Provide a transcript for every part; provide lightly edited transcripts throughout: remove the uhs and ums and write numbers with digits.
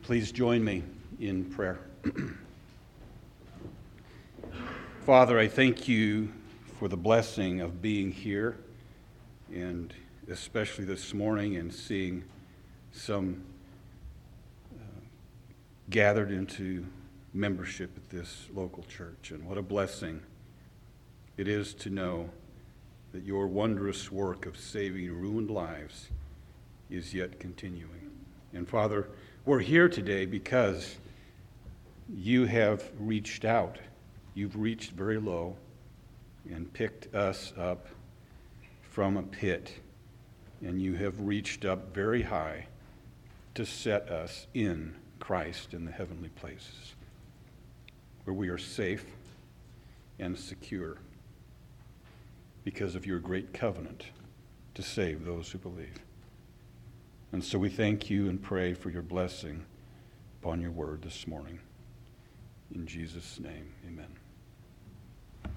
Please join me in prayer. Father, I thank you for the blessing of being here, and especially this morning and seeing some gathered into membership at this local church. And what a blessing it is to know that your wondrous work of saving ruined lives is yet continuing. And Father, we're here today because you have reached out. You've reached very low and picked us up from a pit, and you have reached up very high to set us in Christ in the heavenly places, where we are safe and secure because of your great covenant to save those who believe. And so we thank you and pray for your blessing upon your word this morning. In Jesus' name, amen.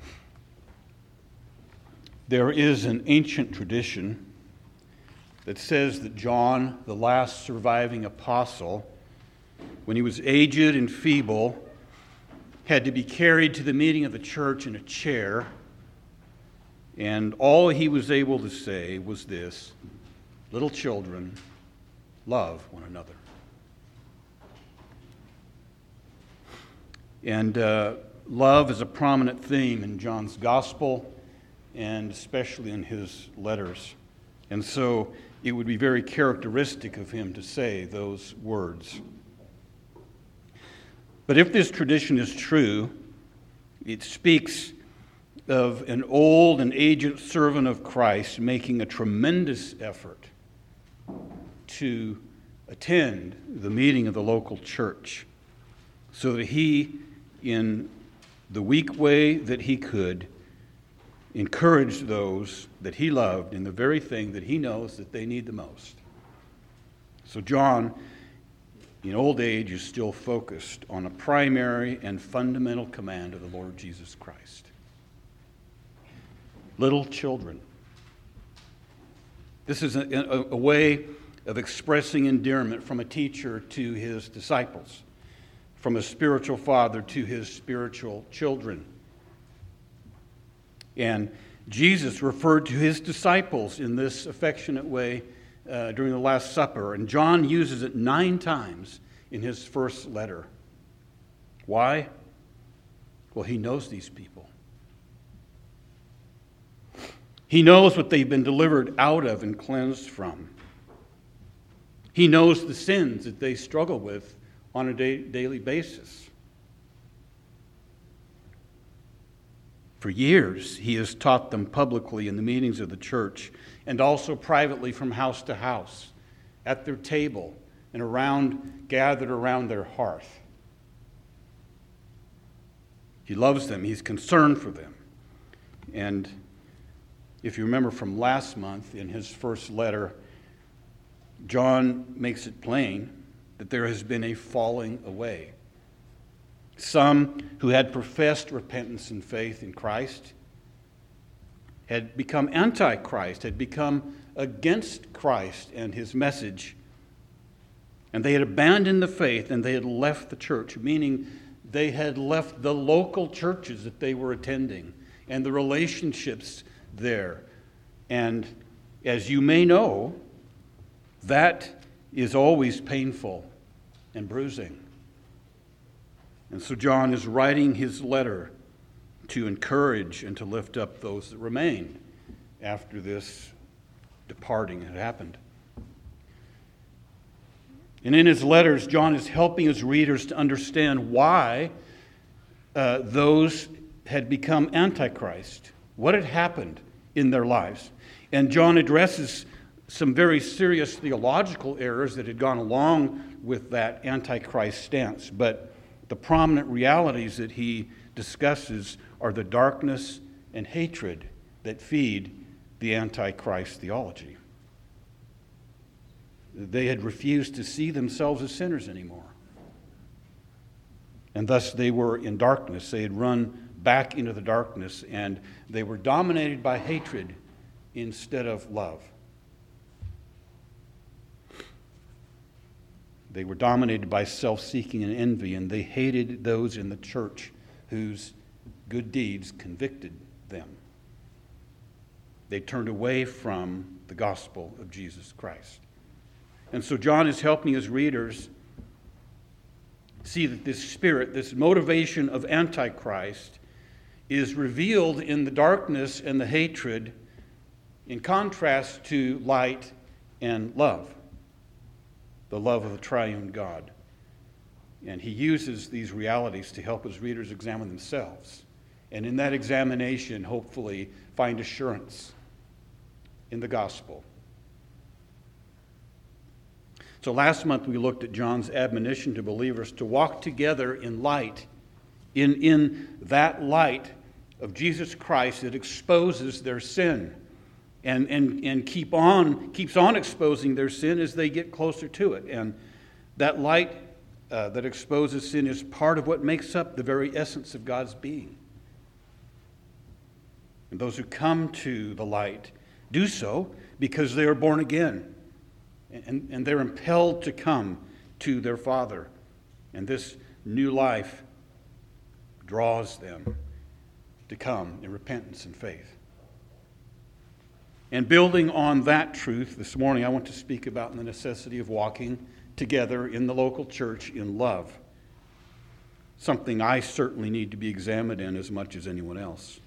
There is an ancient tradition that says that John, the last surviving apostle, when he was aged and feeble, had to be carried to the meeting of the church in a chair, and all he was able to say was this: "Little children, love one another." And love is a prominent theme in John's gospel, and especially in his letters. And so it would be very characteristic of him to say those words. But if this tradition is true, it speaks of an old and aged servant of Christ making a tremendous effort to attend the meeting of the local church so that he, in the weak way that he could, encouraged those that he loved in the very thing that he knows that they need the most. So John, in old age, is still focused on a primary and fundamental command of the Lord Jesus Christ. Little children. This is a way of expressing endearment from a teacher to his disciples, from a spiritual father to his spiritual children. And Jesus referred to his disciples in this affectionate way during the Last Supper, and John uses it 9 times in his first letter. Why? Well, he knows these people. He knows what they've been delivered out of and cleansed from. He knows the sins that they struggle with on a daily basis. For years, he has taught them publicly in the meetings of the church and also privately from house to house, at their table and gathered around their hearth. He loves them. He's concerned for them. And if you remember from last month in his first letter, John makes it plain that there has been a falling away. Some who had professed repentance and faith in Christ had become anti-Christ, had become against Christ and his message. And they had abandoned the faith and they had left the church, meaning they had left the local churches that they were attending and the relationships there. And as you may know, that is always painful and bruising. And so John is writing his letter to encourage and to lift up those that remained after this departing had happened. And in his letters, John is helping his readers to understand why those had become antichrist, what had happened in their lives. And John addresses some very serious theological errors that had gone along with that antichrist stance. But the prominent realities that he discusses are the darkness and hatred that feed the antichrist theology. They had refused to see themselves as sinners anymore. And thus they were in darkness. They had run back into the darkness, and they were dominated by hatred instead of love. They were dominated by self-seeking and envy, and they hated those in the church whose good deeds convicted them. They turned away from the gospel of Jesus Christ. And so John is helping his readers see that this spirit, this motivation of Antichrist, is revealed in the darkness and the hatred in contrast to light and love, the love of the triune God. And he uses these realities to help his readers examine themselves. And in that examination, hopefully, find assurance in the gospel. So last month we looked at John's admonition to believers to walk together in light, in that light of Jesus Christ that exposes their sin and keeps on exposing their sin as they get closer to it. And that light that exposes sin is part of what makes up the very essence of God's being. And those who come to the light do so because they are born again. And they're impelled to come to their Father. And this new life draws them to come in repentance and faith. And building on that truth, this morning I want to speak about the necessity of walking together in the local church in love. Something I certainly need to be examined in as much as anyone else.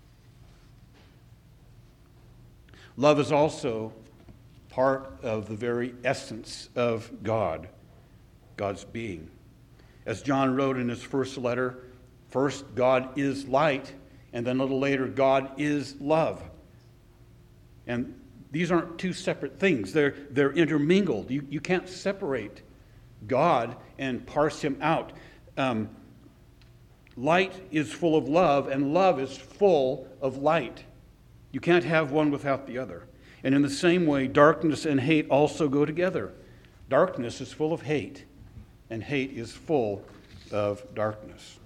Love is also part of the very essence of God, God's being. As John wrote in his first letter, first, God is light, and then a little later, God is love. And these aren't two separate things. They're intermingled. You can't separate God and parse him out. Light is full of love, and love is full of light. You can't have one without the other. And in the same way, darkness and hate also go together. Darkness is full of hate, and hate is full of darkness.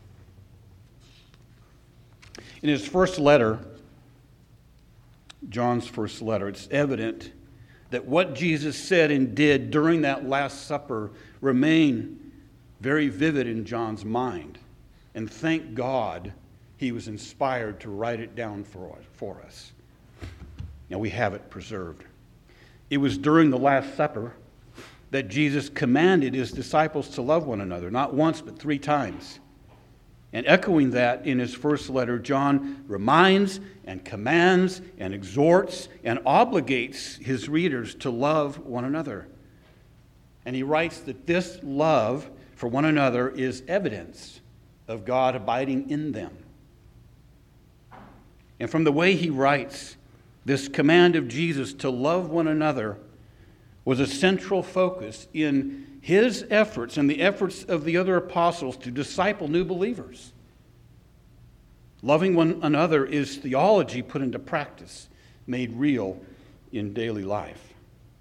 In his first letter, John's first letter, it's evident that what Jesus said and did during that Last Supper remain very vivid in John's mind. And thank God he was inspired to write it down for us. Now we have it preserved. It was during the Last Supper that Jesus commanded his disciples to love one another, not once but 3 times. And echoing that in his first letter, John reminds and commands and exhorts and obligates his readers to love one another. And he writes that this love for one another is evidence of God abiding in them. And from the way he writes, this command of Jesus to love one another was a central focus in his efforts and the efforts of the other apostles to disciple new believers. Loving one another is theology put into practice, made real in daily life.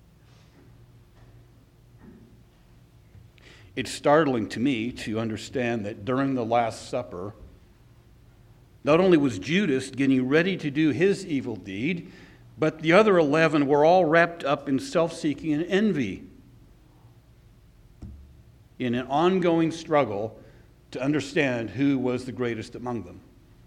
It's startling to me to understand that during the Last Supper, not only was Judas getting ready to do his evil deed, but the other 11 were all wrapped up in self-seeking and envy, in an ongoing struggle to understand who was the greatest among them.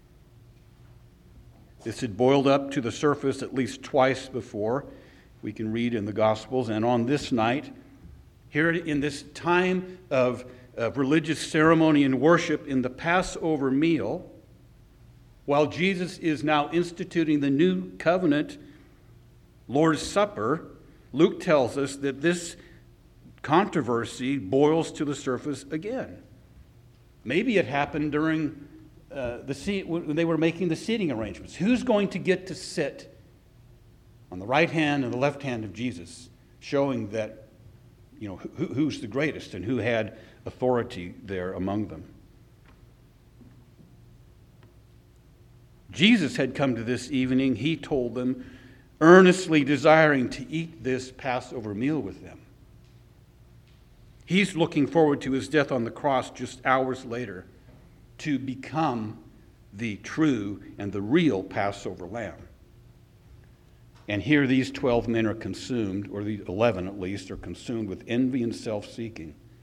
This had boiled up to the surface at least twice before. We can read in the Gospels. And on this night, here in this time of religious ceremony and worship in the Passover meal, while Jesus is now instituting the new covenant Lord's Supper, Luke tells us that this controversy boils to the surface again. Maybe it happened during when they were making the seating arrangements. Who's going to get to sit on the right hand and the left hand of Jesus, showing that, who's the greatest and who had authority there among them. Jesus had come to this evening, he told them, earnestly desiring to eat this Passover meal with them. He's looking forward to his death on the cross just hours later to become the true and the real Passover lamb. And here these 12 men are consumed, or the 11 at least, are consumed with envy and self-seeking.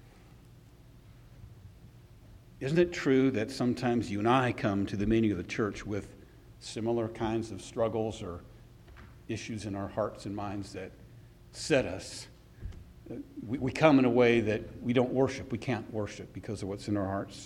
isn't it true that sometimes you and I come to the meeting of the church with similar kinds of struggles or issues in our hearts and minds that set us? We come in a way that we don't worship. We can't worship because of what's in our hearts.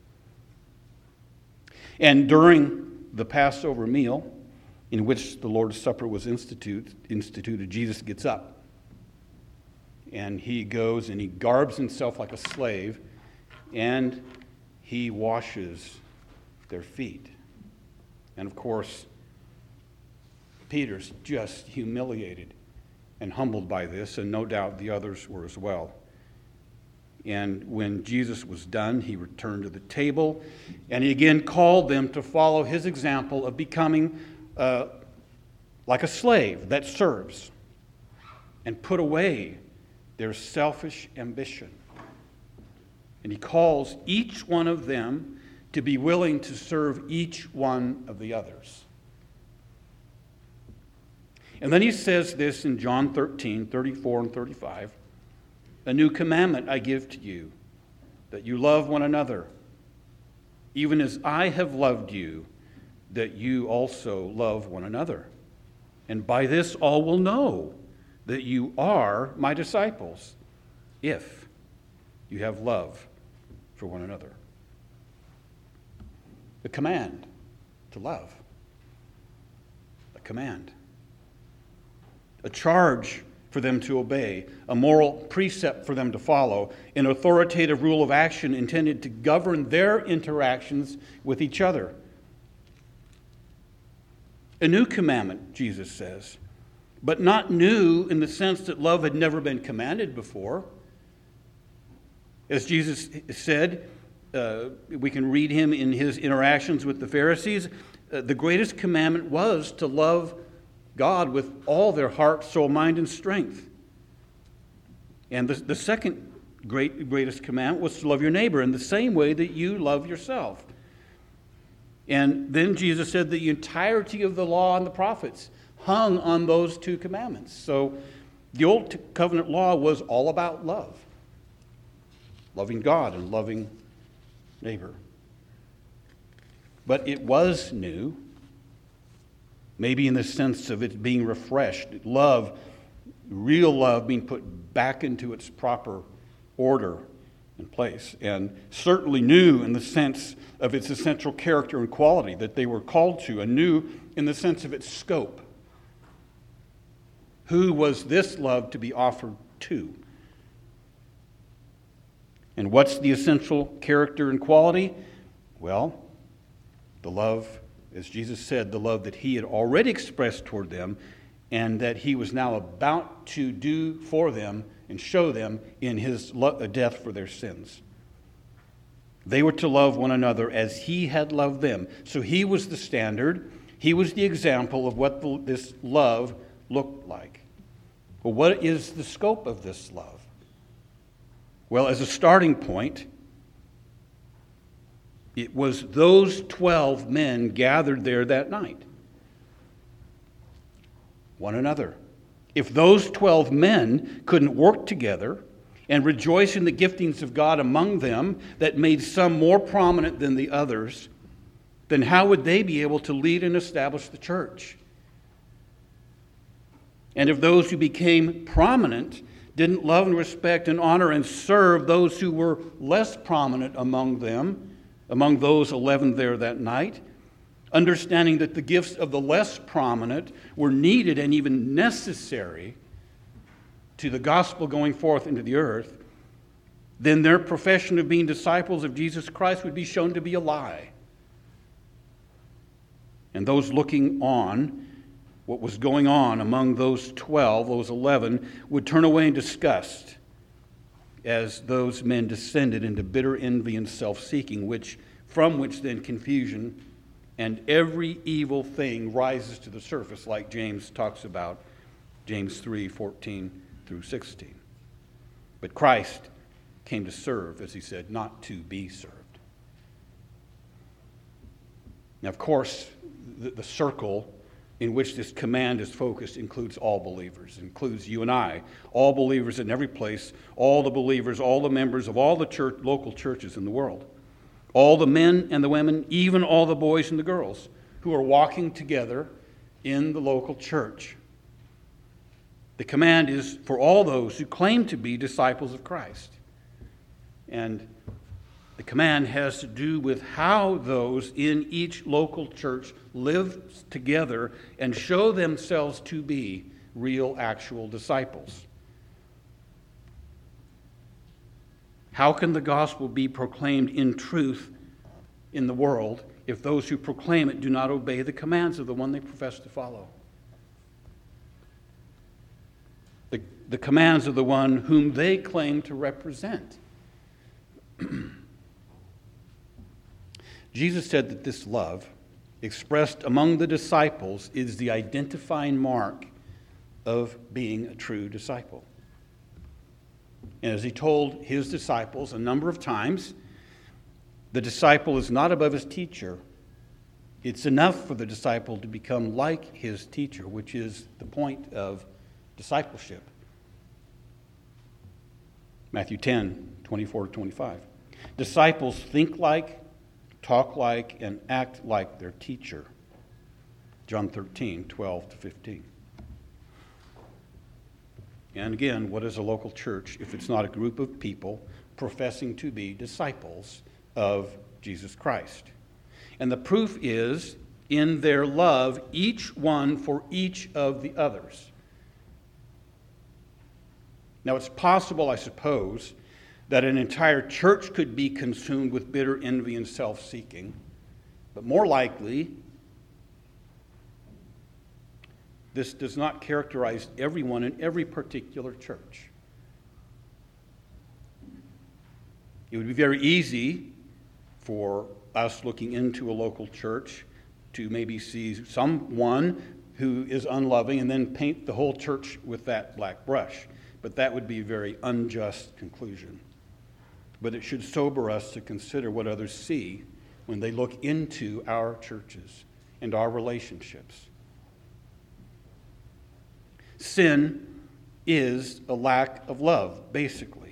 And during the Passover meal, in which the Lord's Supper was instituted, Jesus gets up. And he goes and he garbs himself like a slave, and he washes their feet. And of course, Peter's just humiliated and humbled by this, and no doubt the others were as well. And when Jesus was done, he returned to the table, and he again called them to follow his example of becoming like a slave that serves, and put away their selfish ambition. And he calls each one of them to be willing to serve each one of the others. And then he says this in John 13, 34 and 35. A new commandment I give to you, that you love one another, even as I have loved you, that you also love one another. And by this all will know that you are my disciples, if you have love for one another. The command to love. A command. A charge for them to obey, a moral precept for them to follow, an authoritative rule of action intended to govern their interactions with each other. A new commandment, Jesus says, but not new in the sense that love had never been commanded before. As Jesus said, we can read him in his interactions with the Pharisees, the greatest commandment was to love God with all their heart, soul, mind, and strength. And the second greatest commandment was to love your neighbor in the same way that you love yourself. And then Jesus said the entirety of the law and the prophets hung on those two commandments. So the Old Covenant law was all about love. Loving God and loving neighbor. But it was new, maybe in the sense of it being refreshed. Love, real love, being put back into its proper order and place. And certainly new in the sense of its essential character and quality that they were called to, and new in the sense of its scope. Who was this love to be offered to? And what's the essential character and quality? Well, the love, as Jesus said, the love that he had already expressed toward them and that he was now about to do for them and show them in his death for their sins. They were to love one another as he had loved them. So he was the standard. He was the example of what this love looked like. Well, what is the scope of this love? Well, as a starting point, it was those 12 men gathered there that night. One another. If those 12 men couldn't work together and rejoice in the giftings of God among them that made some more prominent than the others, then how would they be able to lead and establish the church? And if those who became prominent didn't love and respect and honor and serve those who were less prominent among them, among those 11 there that night, understanding that the gifts of the less prominent were needed and even necessary to the gospel going forth into the earth, then their profession of being disciples of Jesus Christ would be shown to be a lie. And those looking on what was going on among those 12, those 11, would turn away in disgust as those men descended into bitter envy and self-seeking, from which then confusion and every evil thing rises to the surface, like James talks about, James 3:14 through 16. But Christ came to serve, as he said, not to be served. Now, of course, the circle in which this command is focused includes all believers, includes you and I, all believers in every place, all the believers, all the members of all the local churches in the world. All the men and the women, even all the boys and the girls who are walking together in the local church. The command is for all those who claim to be disciples of Christ. And the command has to do with how those in each local church live together and show themselves to be real, actual disciples. How can the gospel be proclaimed in truth in the world if those who proclaim it do not obey the commands of the one they profess to follow? The commands of the one whom they claim to represent. Jesus said that this love, expressed among the disciples, is the identifying mark of being a true disciple. And as he told his disciples a number of times, the disciple is not above his teacher. It's enough for the disciple to become like his teacher, which is the point of discipleship. Matthew 10, 24-25. Disciples think like, talk like, and act like their teacher. John 13, 12-15. And again, what is a local church if it's not a group of people professing to be disciples of Jesus Christ? And the proof is in their love, each one for each of the others. Now, it's possible, I suppose, that an entire church could be consumed with bitter envy and self-seeking, but more likely, this does not characterize everyone in every particular church. It would be very easy for us looking into a local church to maybe see someone who is unloving and then paint the whole church with that black brush. But that would be a very unjust conclusion. But it should sober us to consider what others see when they look into our churches and our relationships. Sin is a lack of love, basically.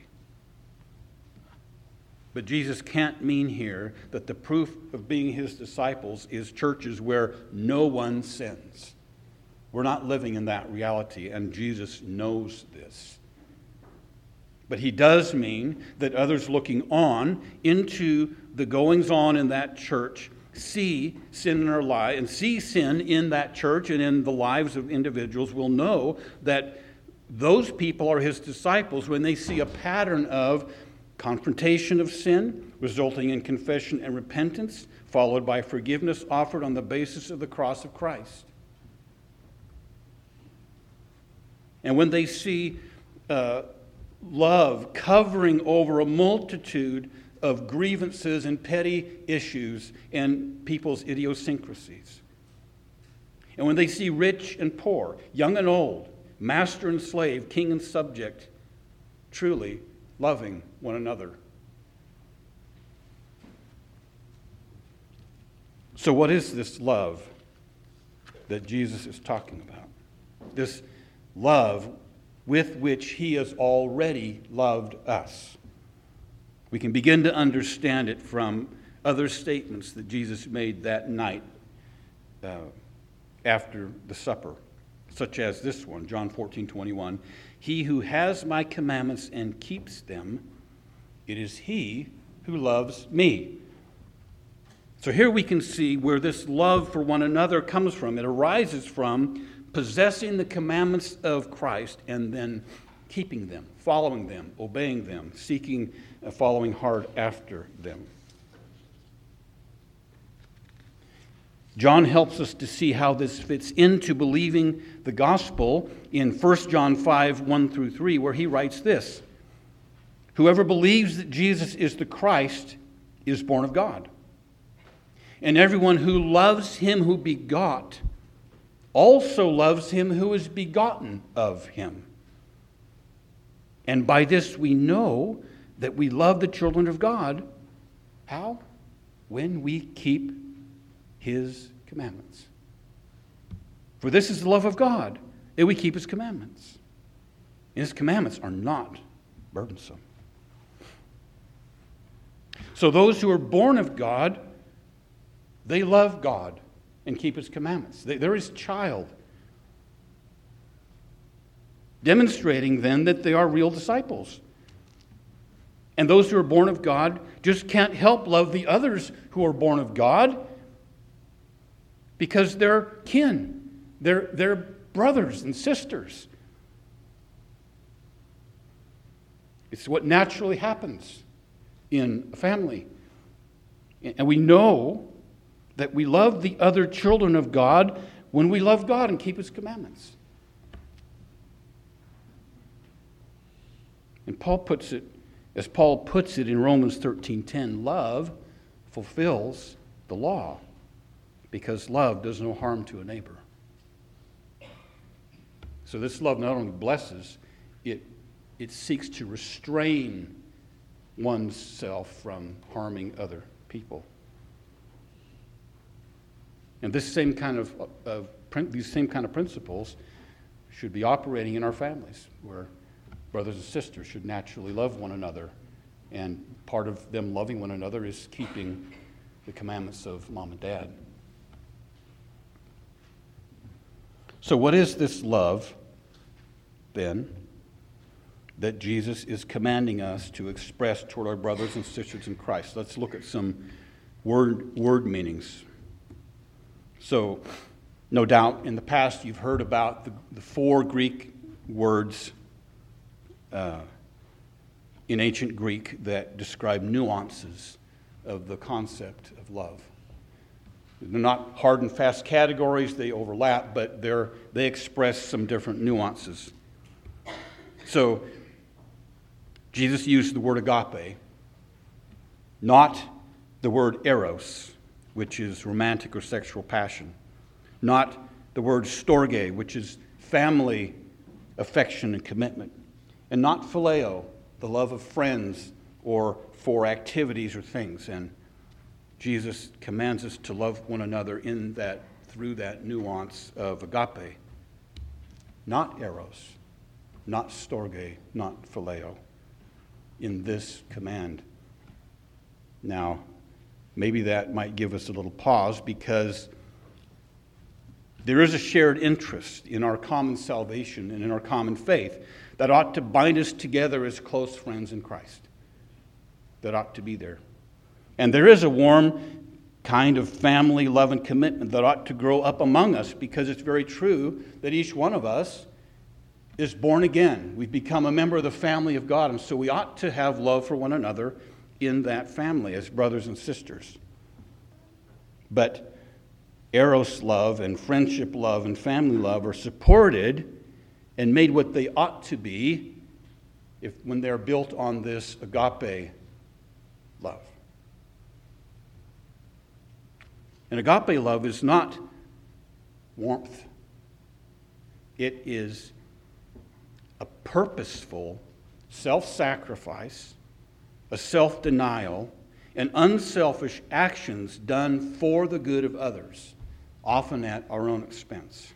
But Jesus can't mean here that the proof of being his disciples is churches where no one sins. We're not living in that reality, and Jesus knows this. But he does mean that others looking on into the goings-on in that church see sin in our life and see sin in that church and in the lives of individuals will know that those people are his disciples when they see a pattern of confrontation of sin, resulting in confession and repentance, followed by forgiveness offered on the basis of the cross of Christ. And when they see love covering over a multitude of grievances and petty issues and people's idiosyncrasies. And when they see rich and poor, young and old, master and slave, king and subject, truly loving one another. So what is this love that Jesus is talking about? This love with which he has already loved us. We can begin to understand it from other statements that Jesus made that night after the supper, such as this one, John 14:21. He who has my commandments and keeps them, it is he who loves me. So here we can see where this love for one another comes from. It arises from possessing the commandments of Christ and then keeping them, following them, obeying them, seeking, following hard after them. John helps us to see how this fits into believing the gospel in 1 John 5, 1-3, where he writes this: whoever believes that Jesus is the Christ is born of God. And everyone who loves him who begot also loves him who is begotten of him. And by this we know that we love the children of God. How? When we keep his commandments. For this is the love of God, that we keep his commandments. And his commandments are not burdensome. So those who are born of God, they love God and keep His commandments. They're His child. Demonstrating then that they are real disciples. And those who are born of God just can't help love the others who are born of God because they're kin. They're brothers and sisters. It's what naturally happens in a family. And we know that we love the other children of God when we love God and keep His commandments. And Paul puts it, as Paul puts it in Romans 13:10, love fulfills the law because love does no harm to a neighbor. So this love not only blesses, it seeks to restrain oneself from harming other people. And this same kind of these same kind of principles should be operating in our families, where brothers and sisters should naturally love one another. And part of them loving one another is keeping the commandments of mom and dad. So what is this love, then, that Jesus is commanding us to express toward our brothers and sisters in Christ? Let's look at some word meanings. So, no doubt, in the past you've heard about the four Greek words in ancient Greek that describe nuances of the concept of love. They're not hard and fast categories, they overlap, but they express some different nuances. So, Jesus used the word agape, not the word eros, which is romantic or sexual passion, not the word storge, which is family affection and commitment, and not phileo, the love of friends or for activities or things. And Jesus commands us to love one another in that, through that nuance of agape, not eros, not storge, not phileo, in this command. Now, maybe that might give us a little pause, because there is a shared interest in our common salvation and in our common faith that ought to bind us together as close friends in Christ. That ought to be there. And there is a warm kind of family love and commitment that ought to grow up among us, because it's very true that each one of us is born again. We've become a member of the family of God, and so we ought to have love for one another in that family as brothers and sisters. But eros love and friendship love and family love are supported and made what they ought to be when they're built on this agape love. And agape love is not warmth. It is a purposeful self-sacrifice, a self-denial, and unselfish actions done for the good of others, often at our own expense.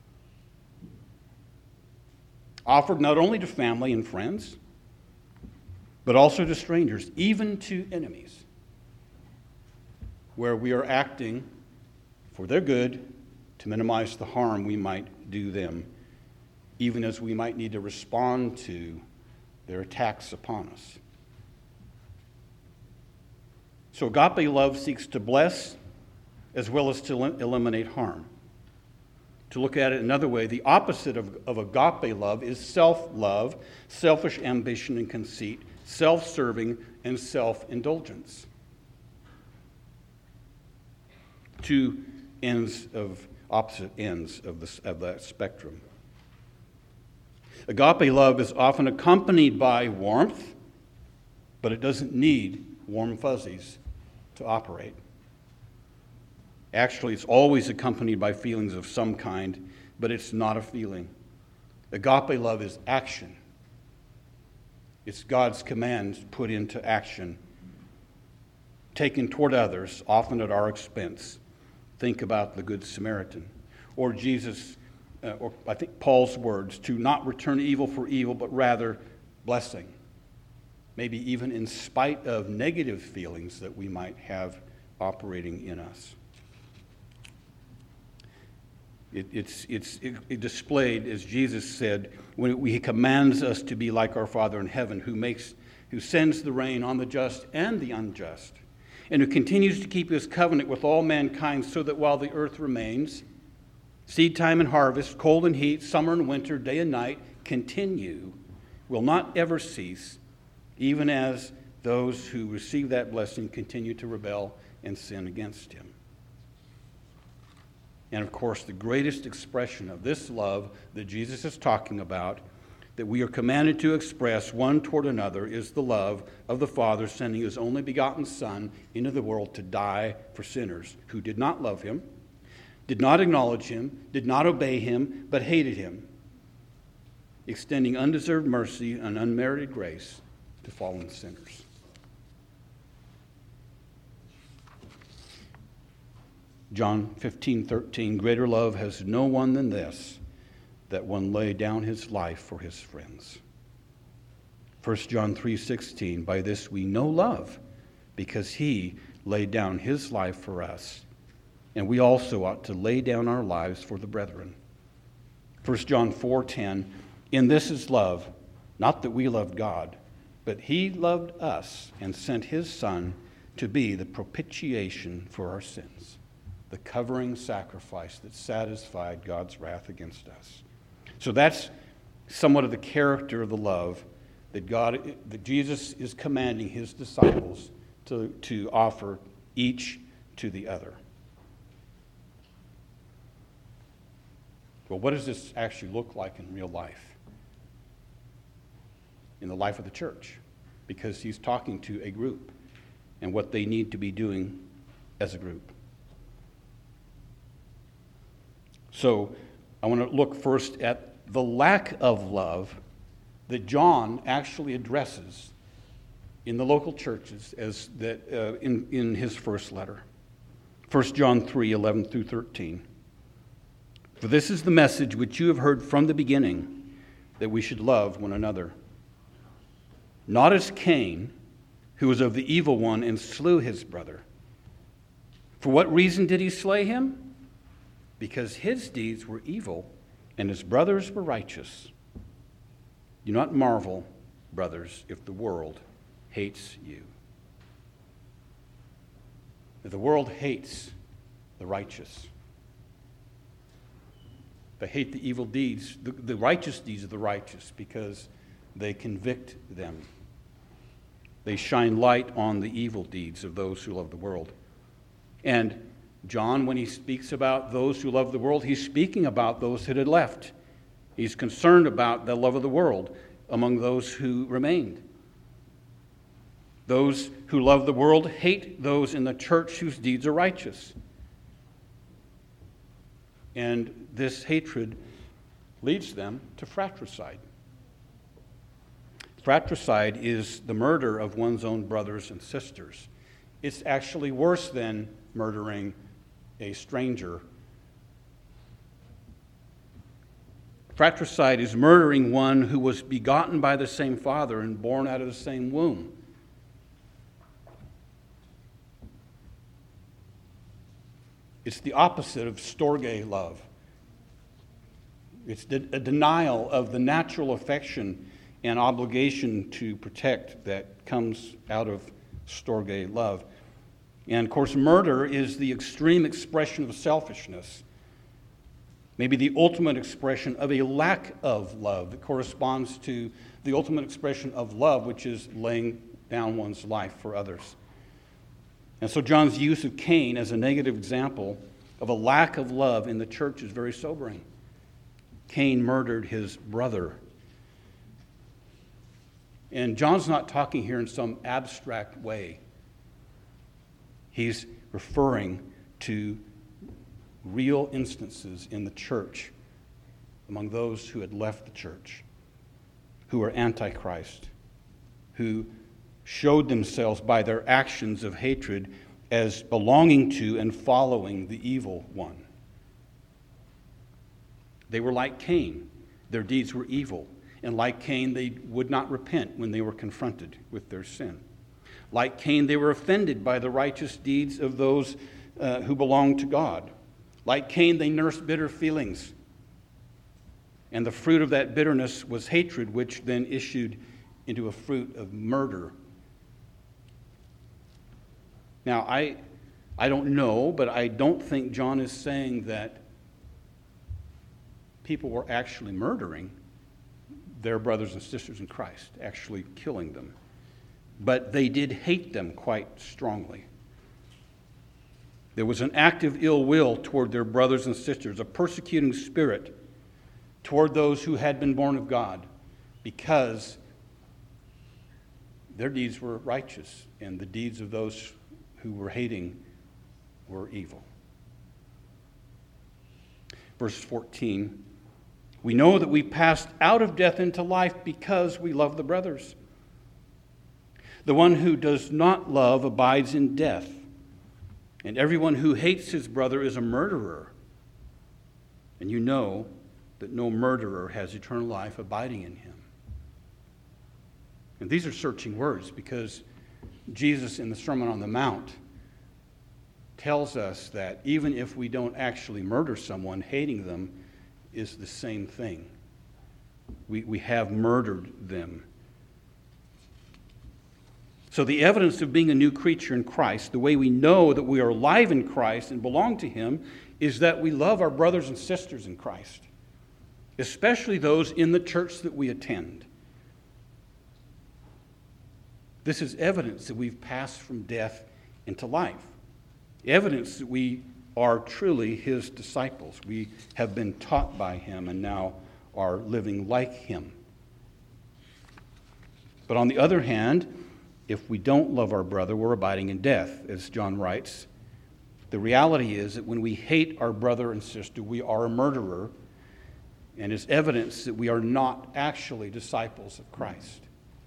Offered not only to family and friends, but also to strangers, even to enemies, where we are acting for their good to minimize the harm we might do them, even as we might need to respond to their attacks upon us. So agape love seeks to bless as well as to eliminate harm. To look at it another way, the opposite of agape love is self-love, selfish ambition and conceit, self-serving, and self-indulgence. Two opposite ends of that spectrum. Agape love is often accompanied by warmth, but it doesn't need warm fuzzies to operate. Actually, it's always accompanied by feelings of some kind, but it's not a feeling. Agape love is action. It's God's commands put into action, taken toward others, often at our expense. Think about the Good Samaritan. Or Jesus, or I think Paul's words, to not return evil for evil, but rather blessing. maybe even in spite of negative feelings that we might have operating in us. It's displayed, as Jesus said, when he commands us to be like our Father in heaven, who sends the rain on the just and the unjust, and who continues to keep his covenant with all mankind, so that while the earth remains, seed time and harvest, cold and heat, summer and winter, day and night continue, will not ever cease, even as those who receive that blessing continue to rebel and sin against him. And of course, the greatest expression of this love that Jesus is talking about, that we are commanded to express one toward another, is the love of the Father sending his only begotten Son into the world to die for sinners who did not love him, did not acknowledge him, did not obey him, but hated him, extending undeserved mercy and unmerited grace to fallen sinners. John 15:13, greater love has no one than this, that one lay down his life for his friends. 1 John 3:16, by this we know love, because he laid down his life for us, and we also ought to lay down our lives for the brethren. 1 John 4:10, in this is love, not that we loved God, but he loved us and sent his Son to be the propitiation for our sins, the covering sacrifice that satisfied God's wrath against us. So that's somewhat of the character of the love that Jesus is commanding his disciples to offer each to the other. Well, what does this actually look like in real life? In the life of the church? Because he's talking to a group and what they need to be doing as a group. So I want to look first at the lack of love that John actually addresses in the local churches in his first letter. 1 John 3:11 through 13. For this is the message which you have heard from the beginning, that we should love one another. Not as Cain, who was of the evil one and slew his brother. For what reason did he slay him? Because his deeds were evil and his brothers were righteous. Do not marvel, brothers, if the world hates you. If the world hates the righteous. They hate the evil deeds, the righteous deeds of the righteous, because they convict them. They shine light on the evil deeds of those who love the world. And John, when he speaks about those who love the world, he's speaking about those that had left. He's concerned about the love of the world among those who remained. Those who love the world hate those in the church whose deeds are righteous. And this hatred leads them to fratricide. Fratricide is the murder of one's own brothers and sisters. It's actually worse than murdering a stranger. Fratricide is murdering one who was begotten by the same father and born out of the same womb. It's the opposite of storge love. It's a denial of the natural affection and obligation to protect that comes out of storge love. And of course, murder is the extreme expression of selfishness. Maybe the ultimate expression of a lack of love that corresponds to the ultimate expression of love, which is laying down one's life for others. And so John's use of Cain as a negative example of a lack of love in the church is very sobering. Cain murdered his brother. And John's not talking here in some abstract way. He's referring to real instances in the church among those who had left the church, who were antichrist, who showed themselves by their actions of hatred as belonging to and following the evil one. They were like Cain. Their deeds were evil. And like Cain, they would not repent when they were confronted with their sin. Like Cain, they were offended by the righteous deeds of those who belonged to God. Like Cain, they nursed bitter feelings. And the fruit of that bitterness was hatred, which then issued into a fruit of murder. Now, I don't know, but I don't think John is saying that people were actually murdering their brothers and sisters in Christ, actually killing them. But they did hate them quite strongly. There was an active ill will toward their brothers and sisters, a persecuting spirit toward those who had been born of God, because their deeds were righteous and the deeds of those who were hating were evil. Verse 14, we know that we passed out of death into life because we love the brothers. The one who does not love abides in death, and everyone who hates his brother is a murderer. And you know that no murderer has eternal life abiding in him. And these are searching words, because Jesus in the Sermon on the Mount tells us that even if we don't actually murder someone, hating them is the same thing. We have murdered them. So the evidence of being a new creature in Christ, the way we know that we are alive in Christ and belong to Him, is that we love our brothers and sisters in Christ, especially those in the church that we attend. This is evidence that we've passed from death into life. Evidence that we are truly His disciples. We have been taught by Him and now are living like Him. But on the other hand, if we don't love our brother, we're abiding in death, as John writes. The reality is that when we hate our brother and sister, we are a murderer, and is evidence that we are not actually disciples of Christ.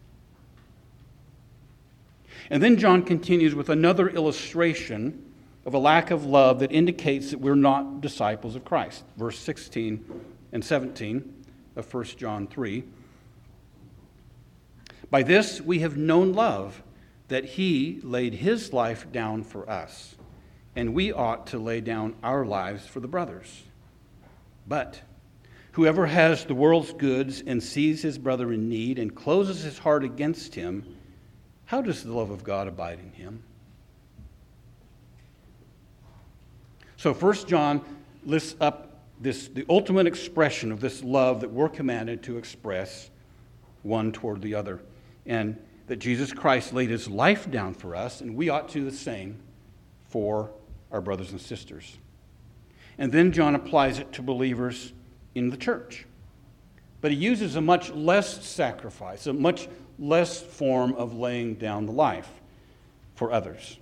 And then John continues with another illustration of a lack of love that indicates that we're not disciples of Christ. Verse 16 and 17 of 1 John 3. By this we have known love, that He laid His life down for us, and we ought to lay down our lives for the brothers. But whoever has the world's goods and sees his brother in need and closes his heart against him, how does the love of God abide in him? So 1 John lists up the ultimate expression of this love that we're commanded to express one toward the other, and that Jesus Christ laid His life down for us, and we ought to do the same for our brothers and sisters. And then John applies it to believers in the church. But he uses a much less sacrifice, a much less form of laying down the life for others.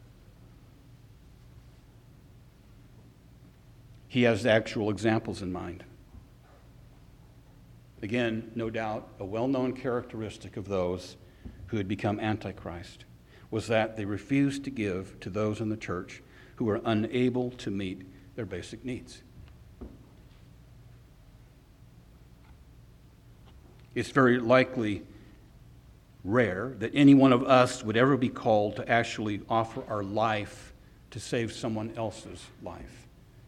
He has actual examples in mind. Again, no doubt, a well-known characteristic of those who had become Antichrist was that they refused to give to those in the church who were unable to meet their basic needs. It's very likely rare that any one of us would ever be called to actually offer our life to save someone else's life.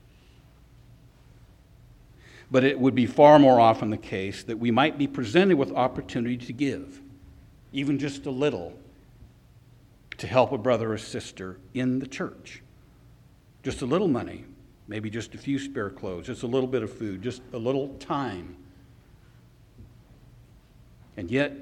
But it would be far more often the case that we might be presented with opportunity to give, even just a little, to help a brother or sister in the church. Just a little money, maybe just a few spare clothes, just a little bit of food, just a little time. And yet,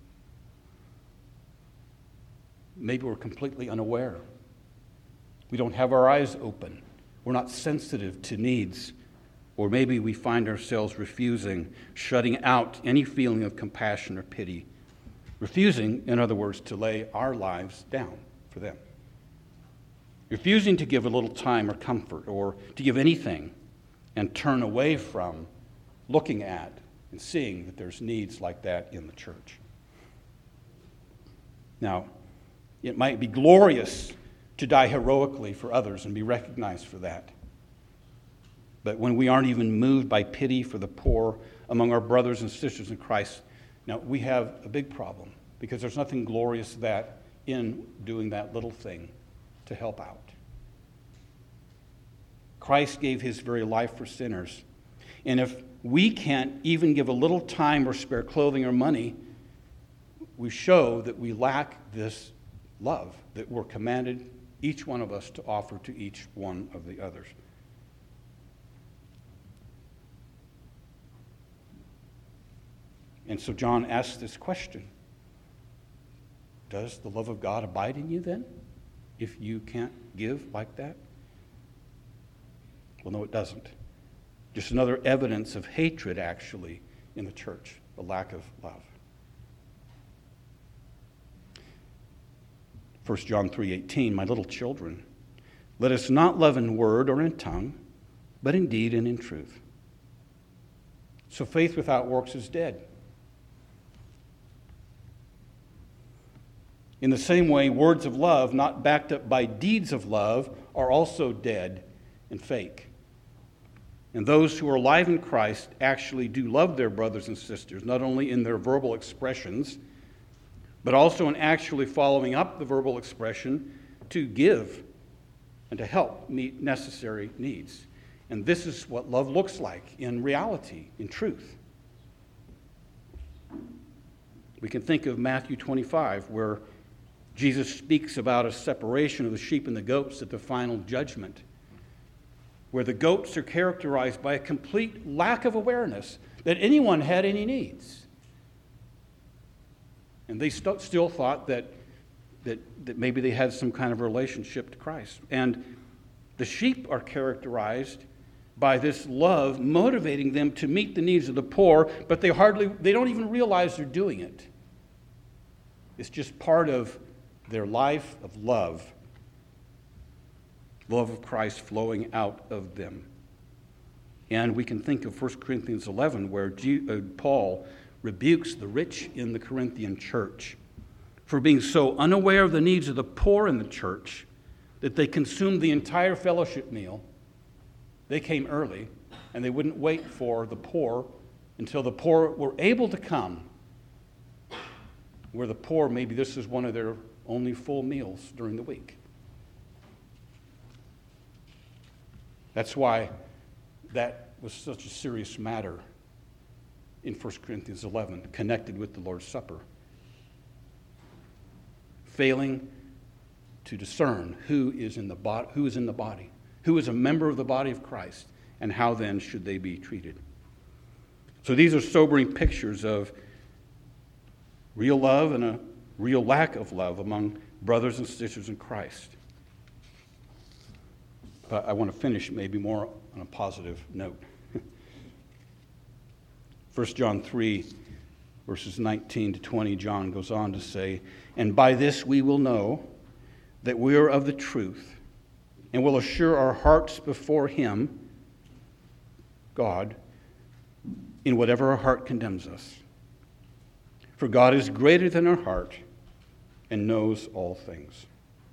maybe we're completely unaware. We don't have our eyes open. We're not sensitive to needs. Or maybe we find ourselves refusing, shutting out any feeling of compassion or pity. Refusing, in other words, to lay our lives down for them. Refusing to give a little time or comfort or to give anything and turn away from looking at and seeing that there's needs like that in the church. Now, it might be glorious to die heroically for others and be recognized for that. But when we aren't even moved by pity for the poor among our brothers and sisters in Christ. Now, we have a big problem because there's nothing glorious that in doing that little thing to help out. Christ gave his very life for sinners. And if we can't even give a little time or spare clothing or money, we show that we lack this love that we're commanded, each one of us, to offer to each one of the others. And so John asks this question: does the love of God abide in you then, if you can't give like that? Well, no, it doesn't. Just another evidence of hatred, actually, in the church, the lack of love. 1 John 3:18, my little children, let us not love in word or in tongue, but in deed and in truth. So faith without works is dead. In the same way, words of love not backed up by deeds of love are also dead and fake. And those who are alive in Christ actually do love their brothers and sisters, not only in their verbal expressions, but also in actually following up the verbal expression to give and to help meet necessary needs. And this is what love looks like in reality, in truth. We can think of Matthew 25, where Jesus speaks about a separation of the sheep and the goats at the final judgment, where the goats are characterized by a complete lack of awareness that anyone had any needs. And they still thought that maybe they had some kind of relationship to Christ. And the sheep are characterized by this love motivating them to meet the needs of the poor, but they don't even realize they're doing it. It's just part of their life of love of Christ flowing out of them. And we can think of 1 Corinthians 11, where Paul rebukes the rich in the Corinthian church for being so unaware of the needs of the poor in the church that they consumed the entire fellowship meal. They came early, and they wouldn't wait for the poor until the poor were able to come, where the poor, maybe this is one of their only full meals during the week. That's why that was such a serious matter in 1 Corinthians 11, connected with the Lord's Supper. Failing to discern who is in the body, who is a member of the body of Christ, and how then should they be treated. So these are sobering pictures of real love and a real lack of love among brothers and sisters in Christ. But I want to finish maybe more on a positive note. 1 John 3, verses 19 to 20, John goes on to say, and by this we will know that we are of the truth, and will assure our hearts before him, God, in whatever our heart condemns us. For God is greater than our heart and knows all things.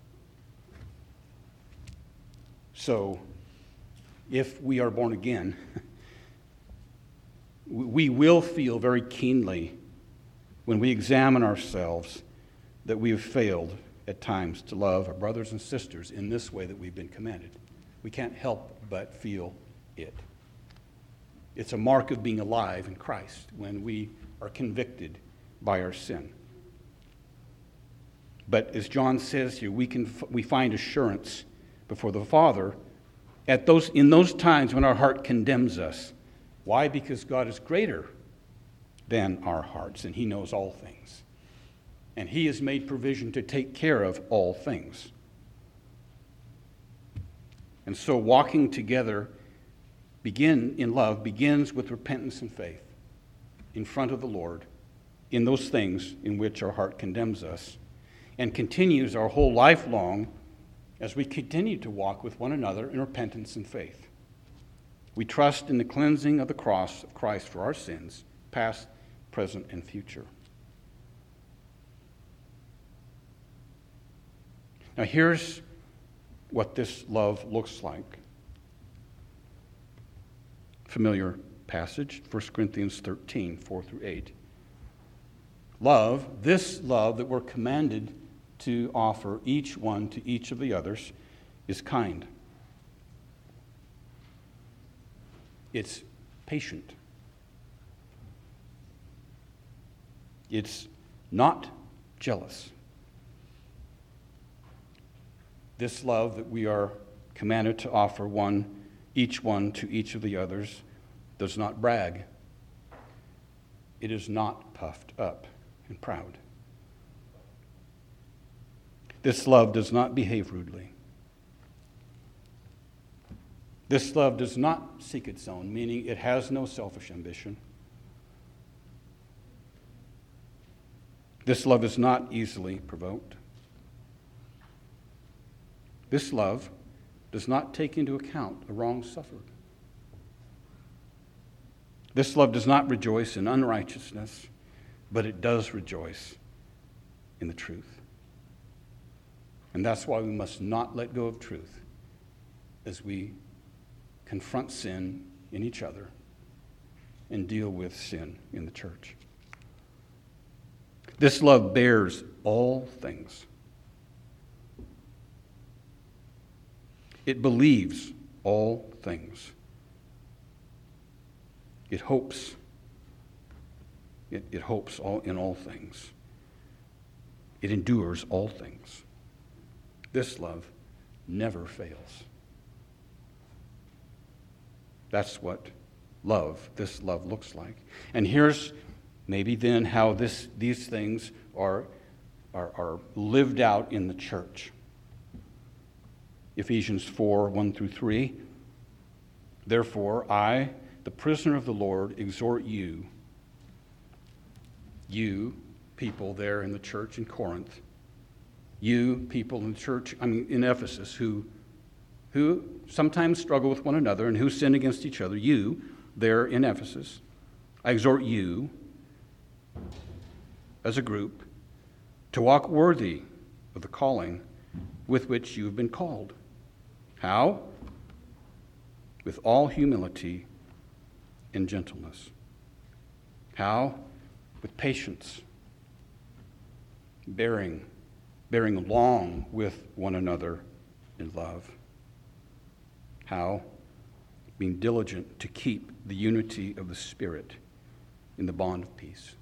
So, if we are born again, we will feel very keenly when we examine ourselves that we have failed at times to love our brothers and sisters in this way that we've been commanded. We can't help but feel it. It's a mark of being alive in Christ when we are convicted by our sin. But as John says here, we find assurance before the Father in those times when our heart condemns us. Why? Because God is greater than our hearts, and he knows all things. And he has made provision to take care of all things. And so walking together in love begins with repentance and faith in front of the Lord in those things in which our heart condemns us, and continues our whole life long as we continue to walk with one another in repentance and faith. We trust in the cleansing of the cross of Christ for our sins, past, present, and future. Now here's what this love looks like. Familiar passage, 1 Corinthians 13, 4 through 8. Love, this love that we're commanded to offer each one to each of the others, is kind. It's patient. It's not jealous. This love that we are commanded to offer each one to each of the others does not brag. It is not puffed up and proud. This love does not behave rudely. This love does not seek its own, meaning it has no selfish ambition. This love is not easily provoked. This love does not take into account the wrong suffered. This love does not rejoice in unrighteousness, but it does rejoice in the truth. And that's why we must not let go of truth as we confront sin in each other and deal with sin in the church. This love bears all things. It believes all things. It hopes. It hopes in all things. It endures all things. This love never fails. That's what this love looks like. And here's maybe then how these things are lived out in the church. Ephesians 4, 1 through 3. Therefore, I, the prisoner of the Lord, exhort you people there in the church in Corinth, you people in the church, in Ephesus, who sometimes struggle with one another and who sin against each other, you there in Ephesus, I exhort you as a group to walk worthy of the calling with which you have been called. How? With all humility and gentleness. How? With patience, bearing along with one another in love. How? Being diligent to keep the unity of the Spirit in the bond of peace.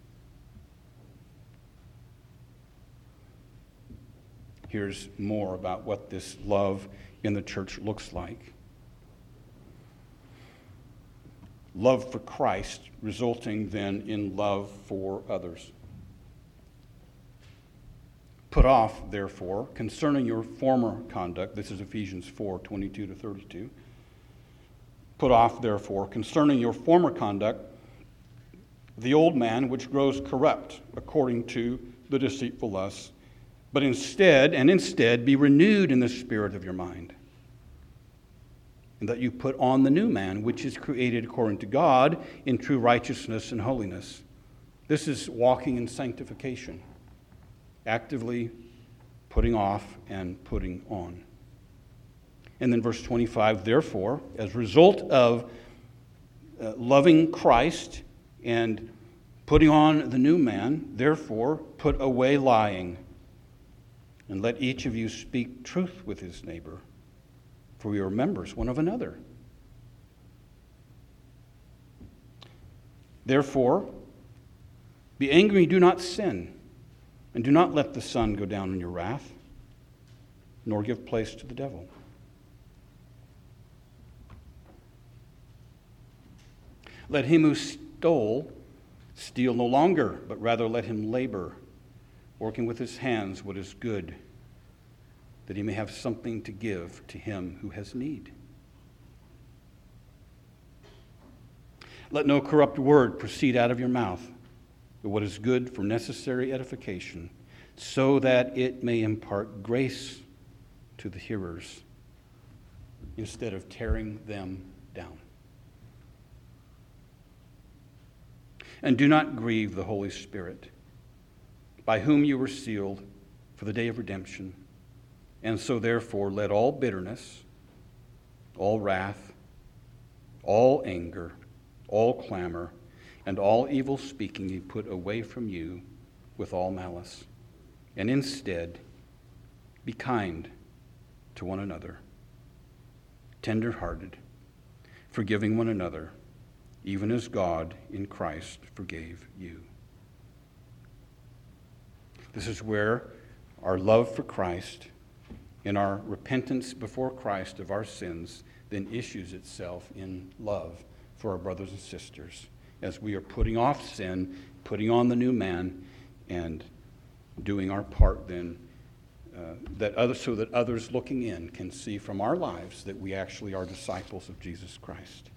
Here's more about what this love in the church looks like. Love for Christ, resulting then in love for others. Put off, therefore, concerning your former conduct, this is Ephesians 4, 22 to 32. Put off, therefore, concerning your former conduct, the old man which grows corrupt according to the deceitful lusts, but instead be renewed in the spirit of your mind, and that you put on the new man, which is created according to God in true righteousness and holiness. This is walking in sanctification, actively putting off and putting on. And then verse 25, therefore, as a result of loving Christ and putting on the new man, therefore, put away lying, and let each of you speak truth with his neighbor, for we are members one of another. Therefore, be angry, do not sin, and do not let the sun go down in your wrath, nor give place to the devil. Let him who stole steal no longer, but rather let him labor, working with his hands what is good, that he may have something to give to him who has need. Let no corrupt word proceed out of your mouth, but what is good for necessary edification, so that it may impart grace to the hearers, instead of tearing them down. And do not grieve the Holy Spirit, by whom you were sealed for the day of redemption. And so therefore let all bitterness, all wrath, all anger, all clamor, and all evil speaking be put away from you with all malice. And instead, be kind to one another, tender-hearted, forgiving one another, even as God in Christ forgave you. This is where our love for Christ and our repentance before Christ of our sins then issues itself in love for our brothers and sisters as we are putting off sin, putting on the new man, and doing our part then so that others looking in can see from our lives that we actually are disciples of Jesus Christ.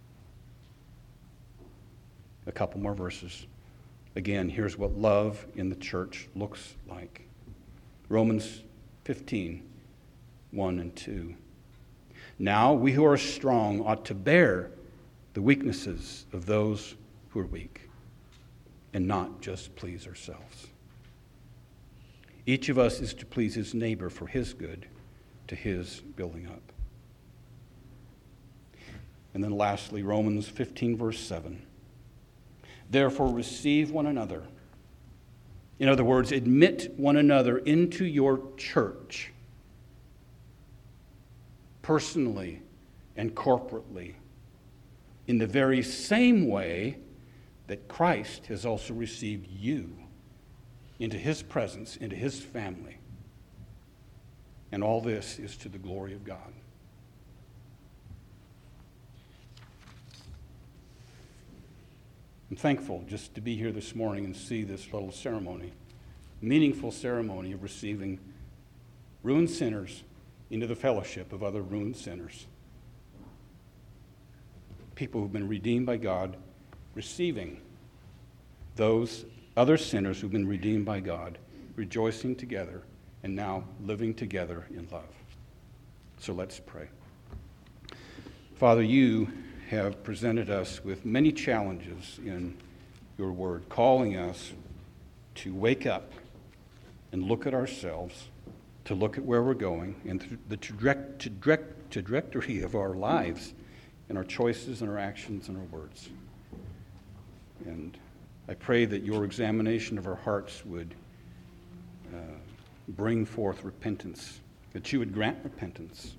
A couple more verses. Again, here's what love in the church looks like. Romans 15, 1 and 2. Now, we who are strong ought to bear the weaknesses of those who are weak and not just please ourselves. Each of us is to please his neighbor for his good, to his building up. And then lastly, Romans 15, verse 7. Therefore, receive one another. In other words, admit one another into your church, personally and corporately, in the very same way that Christ has also received you into his presence, into his family. And all this is to the glory of God. I'm thankful just to be here this morning and see this little ceremony, meaningful ceremony of receiving ruined sinners into the fellowship of other ruined sinners. People who've been redeemed by God, receiving those other sinners who've been redeemed by God, rejoicing together and now living together in love. So let's pray. Father, you have presented us with many challenges in your word, calling us to wake up and look at ourselves, to look at where we're going, and the trajectory of our lives and our choices and our actions and our words. And I pray that your examination of our hearts would bring forth repentance, that you would grant repentance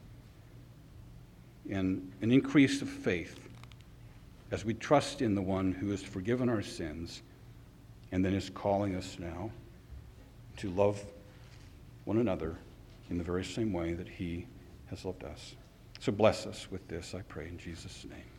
and an increase of faith as we trust in the one who has forgiven our sins and then is calling us now to love one another in the very same way that he has loved us. So bless us with this, I pray in Jesus' name.